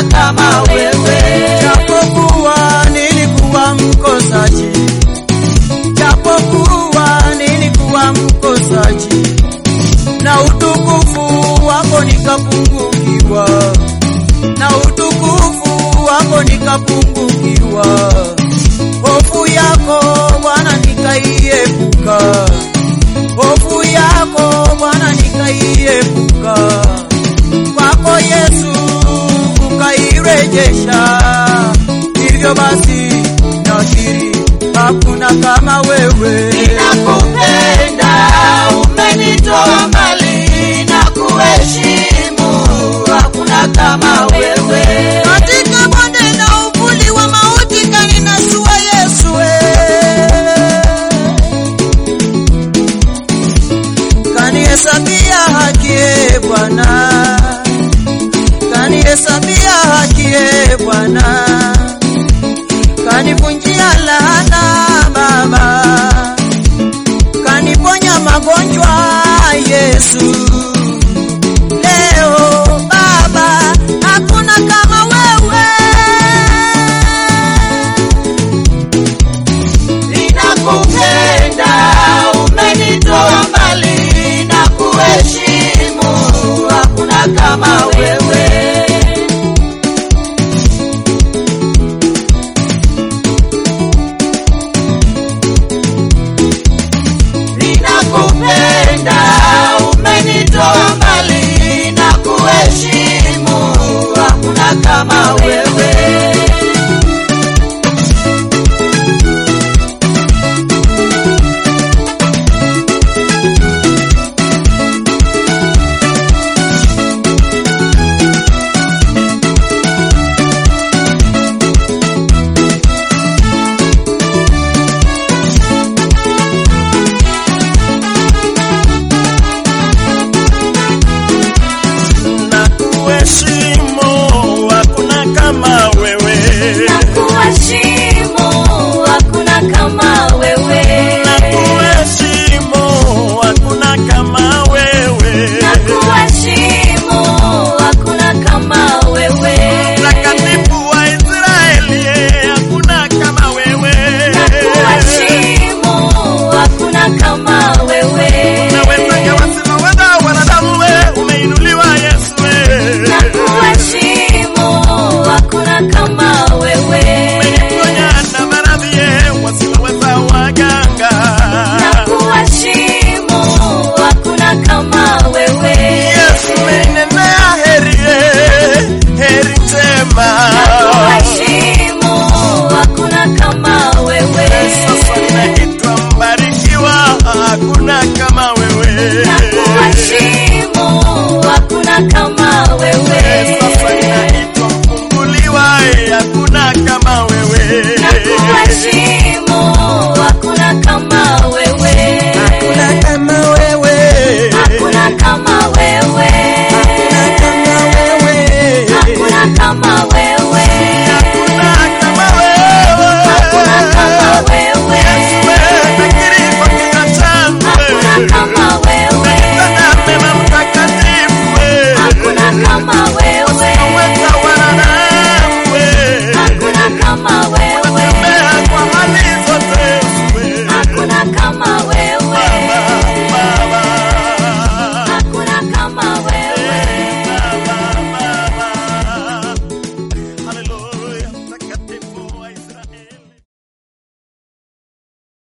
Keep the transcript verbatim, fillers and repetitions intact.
kama wewe. Japokuwa nilikuwa mkosaji, japokuwa nilikuwa mkosaji, na utukufu wako nikapungukiwa, na utukufu wako nikapungukiwa. Hofu yako Bwana nikaiepuka, hofu yako Bwana nikaiepuka. Kwako Yesu ukairejesha. Hivyo basi nakiri hakuna kama wewe. Ninakupenda, umenitoa mbali na kuheshimu, hakuna kama wewe. Katika bonde na uvuli wa mauti kaninasua Yesu we. Kanihesabia haki e Bwana, kanihesabia haki e Bwana, kanivunjia laana Baba, kaniponya magonjwa Yesu. Leo Baba hakuna kama wewe. Ninakupenda, umenitoa mbali na kuheshimu, hakuna kama wewe. Ninakupenda, umenitoa mbali na kuheshimu, hakuna kama wewe. Nakuheshimu, hakuna kama wewe. Nakuheshimu, hakuna kama wewe. Nakuheshimu, hakuna kama wewe. Nakuheshimu, hakuna kama wewe. Mtakatifu wa Israeli, hakuna kama wewe. Nakuheshimu, hakuna kama wewe. Unaweza yawasiliana wanadamu, we umeinuliwa Yesu we. Nakuheshimu, hakuna kama wewe. Umeniponya na maradhi wasiloweza waganga. Nakuheshimu, hakuna kama wewe. Yesu umenenea heri, heri njema.